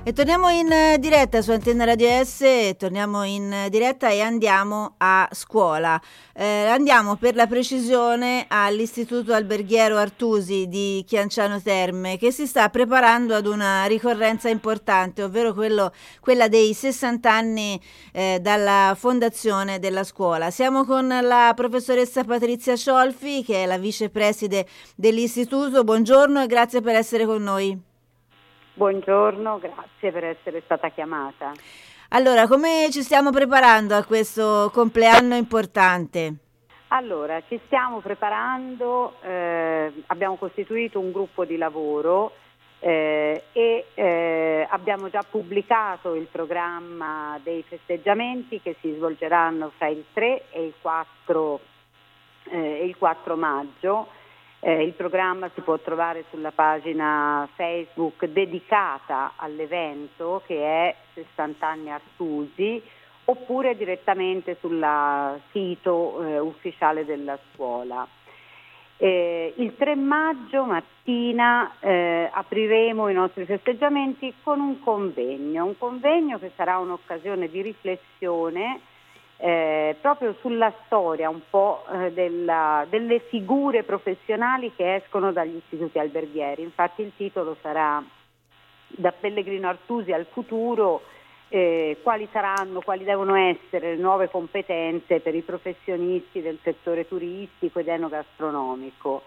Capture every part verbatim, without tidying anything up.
E torniamo in eh, diretta su Antenna Radio S, e torniamo in eh, diretta e andiamo a scuola. Eh, andiamo per la precisione all'Istituto Alberghiero Artusi di Chianciano Terme, che si sta preparando ad una ricorrenza importante, ovvero quello, quella dei sessanta anni eh, dalla fondazione della scuola. Siamo con la professoressa Patrizia Ciolfi, che è la vicepreside dell'istituto. Buongiorno e grazie per essere con noi. Buongiorno, grazie per essere stata chiamata. Allora, come ci stiamo preparando a questo compleanno importante? Allora, ci stiamo preparando, eh, abbiamo costituito un gruppo di lavoro eh, e eh, abbiamo già pubblicato il programma dei festeggiamenti che si svolgeranno fra il tre e il quattro, eh, il quattro maggio. Eh, il programma si può trovare sulla pagina Facebook dedicata all'evento, che è sessanta anni Artusi, oppure direttamente sul sito eh, ufficiale della scuola. Eh, il tre maggio mattina eh, apriremo i nostri festeggiamenti con un convegno, un convegno che sarà un'occasione di riflessione Eh, proprio sulla storia un po' eh, della, delle figure professionali che escono dagli istituti alberghieri. Infatti il titolo sarà Da Pellegrino Artusi al futuro, eh, quali saranno, quali devono essere le nuove competenze per i professionisti del settore turistico ed enogastronomico.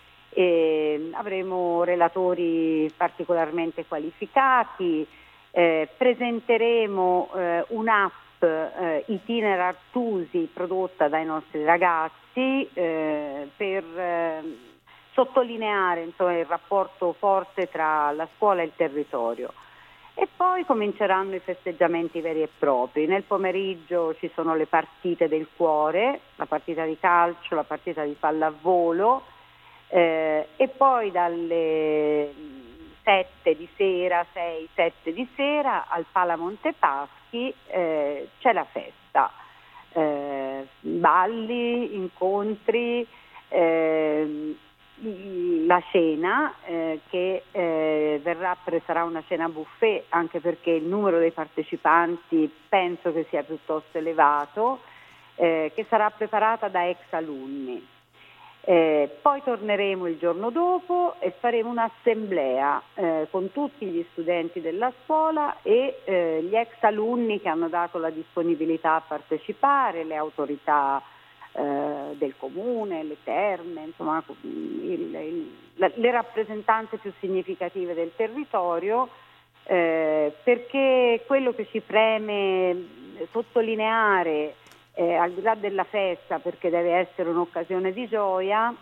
Eh, avremo relatori particolarmente qualificati, eh, presenteremo eh, un'app Uh, Itinera Artusi prodotta dai nostri ragazzi eh, per eh, sottolineare insomma, il rapporto forte tra la scuola e il territorio. E poi cominceranno i festeggiamenti veri e propri. Nel pomeriggio ci sono le partite del cuore, la partita di calcio, la partita di pallavolo eh, e poi dalle sette di sera, sei sette di sera al Pala Montepaschi eh, c'è la festa, eh, balli, incontri, eh, la cena eh, che eh, verrà sarà una cena buffet, anche perché il numero dei partecipanti penso che sia piuttosto elevato, eh, che sarà preparata da ex alunni. Eh, poi torneremo il giorno dopo e faremo un'assemblea eh, con tutti gli studenti della scuola e eh, gli ex alunni che hanno dato la disponibilità a partecipare, le autorità eh, del comune, le terme, insomma il, il, la, le rappresentanze più significative del territorio, eh, perché quello che ci preme sottolineare Eh, al di là della festa, perché deve essere un'occasione di gioia,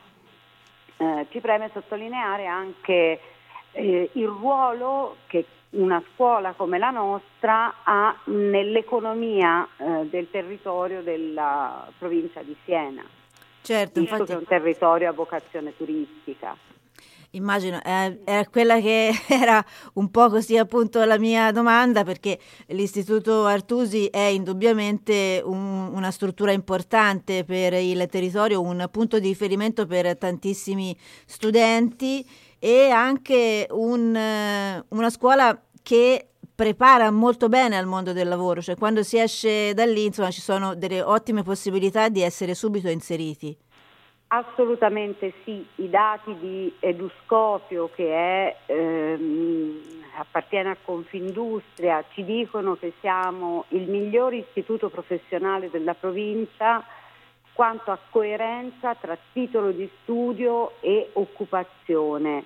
eh, ci preme sottolineare anche eh, il ruolo che una scuola come la nostra ha nell'economia eh, del territorio della provincia di Siena, certo, visto infatti... che è un territorio a vocazione turistica. Immagino, eh, era quella che era un po' così appunto la mia domanda, perché l'Istituto Artusi è indubbiamente un, una struttura importante per il territorio, un punto di riferimento per tantissimi studenti e anche un, una scuola che prepara molto bene al mondo del lavoro, cioè quando si esce da lì insomma ci sono delle ottime possibilità di essere subito inseriti. Assolutamente sì, i dati di Eduscopio, che è, ehm, appartiene a Confindustria, ci dicono che siamo il miglior istituto professionale della provincia quanto a coerenza tra titolo di studio e occupazione.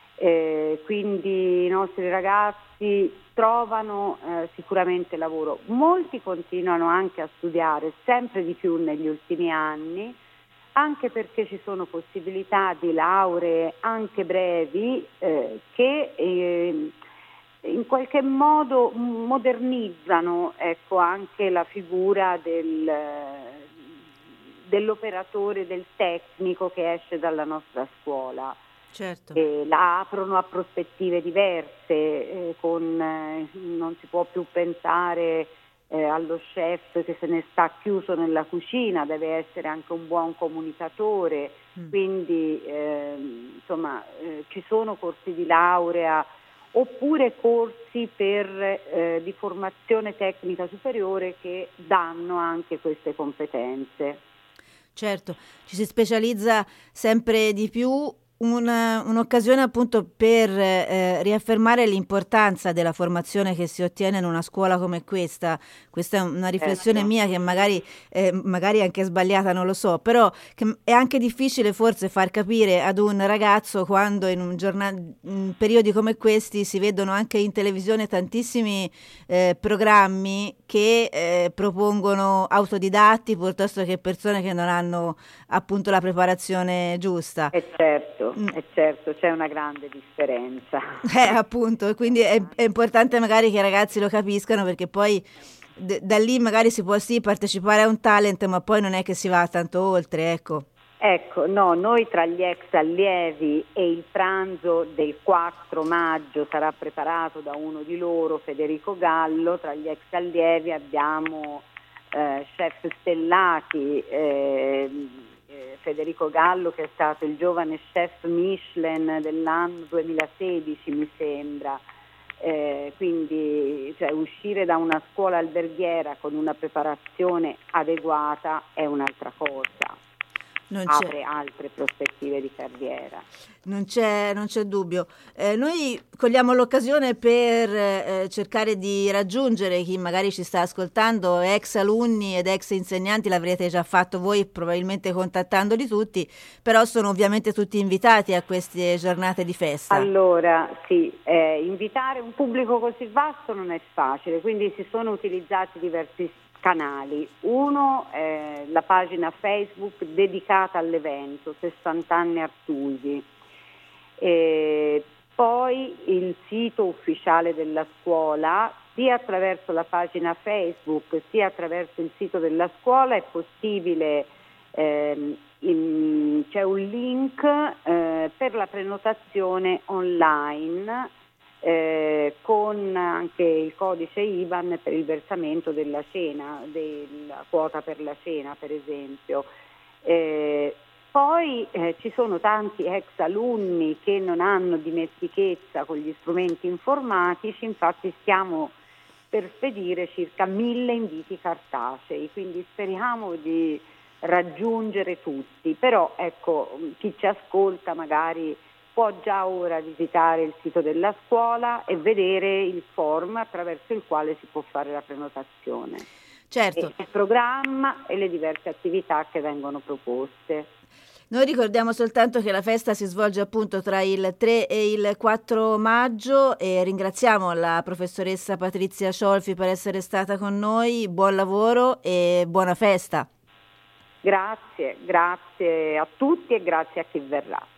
Eh, quindi i nostri ragazzi trovano eh, sicuramente lavoro. Molti continuano anche a studiare sempre di più negli ultimi anni, anche perché ci sono possibilità di lauree anche brevi eh, che eh, in qualche modo modernizzano ecco, anche la figura del, dell'operatore, del tecnico che esce dalla nostra scuola. Certo. E la aprono a prospettive diverse, eh, con, eh, non si può più pensare Eh, allo chef che se ne sta chiuso nella cucina, deve essere anche un buon comunicatore, mm. quindi eh, insomma eh, ci sono corsi di laurea oppure corsi per, eh, di formazione tecnica superiore che danno anche queste competenze. Certo, ci si specializza sempre di più, una, un'occasione appunto per eh, riaffermare l'importanza della formazione che si ottiene in una scuola come questa. Questa è una riflessione Ecco. mia che magari, eh, magari anche sbagliata, non lo so, però che è anche difficile forse far capire ad un ragazzo quando in, un giorna- in periodi come questi si vedono anche in televisione tantissimi eh, programmi che eh, propongono autodidatti piuttosto che persone che non hanno appunto la preparazione giusta. È certo, Mm. è certo, c'è una grande differenza. Eh, appunto, e quindi è, è importante magari che i ragazzi lo capiscano, perché poi d- da lì magari si può sì partecipare a un talent, ma poi non è che si va tanto oltre, ecco. Ecco, no, noi tra gli ex allievi e il pranzo del quattro maggio sarà preparato da uno di loro, Federico Gallo. Tra gli ex allievi abbiamo eh, chef stellati, eh, eh, Federico Gallo, che è stato il giovane chef Michelin dell'anno duemilasedici, mi sembra. Eh, quindi cioè, uscire da una scuola alberghiera con una preparazione adeguata è un'altra cosa. Non c'è, Apre altre prospettive di carriera. non c'è, non c'è dubbio. Eh, noi cogliamo l'occasione per eh, cercare di raggiungere chi magari ci sta ascoltando, ex alunni ed ex insegnanti. L'avrete già fatto voi probabilmente contattandoli tutti, però sono ovviamente tutti invitati a queste giornate di festa. Allora sì, eh, invitare un pubblico così vasto non è facile, quindi si sono utilizzati diversi canali. Uno è la pagina Facebook dedicata all'evento sessanta anni Artusi, e poi il sito ufficiale della scuola, sia attraverso la pagina Facebook sia attraverso il sito della scuola è possibile, ehm, in, c'è un link eh, per la prenotazione online Eh, con anche il codice I B A N per il versamento della cena, della quota per la cena per esempio. Eh, poi eh, ci sono tanti ex alunni che non hanno dimestichezza con gli strumenti informatici, infatti stiamo per spedire circa mille inviti cartacei, quindi speriamo di raggiungere tutti, però ecco, chi ci ascolta magari può già ora visitare il sito della scuola e vedere il form attraverso il quale si può fare la prenotazione. Certo. E il programma e le diverse attività che vengono proposte. Noi ricordiamo soltanto che la festa si svolge appunto tra il tre e il quattro maggio e ringraziamo la professoressa Patrizia Ciolfi per essere stata con noi. Buon lavoro e buona festa. Grazie, grazie a tutti e grazie a chi verrà.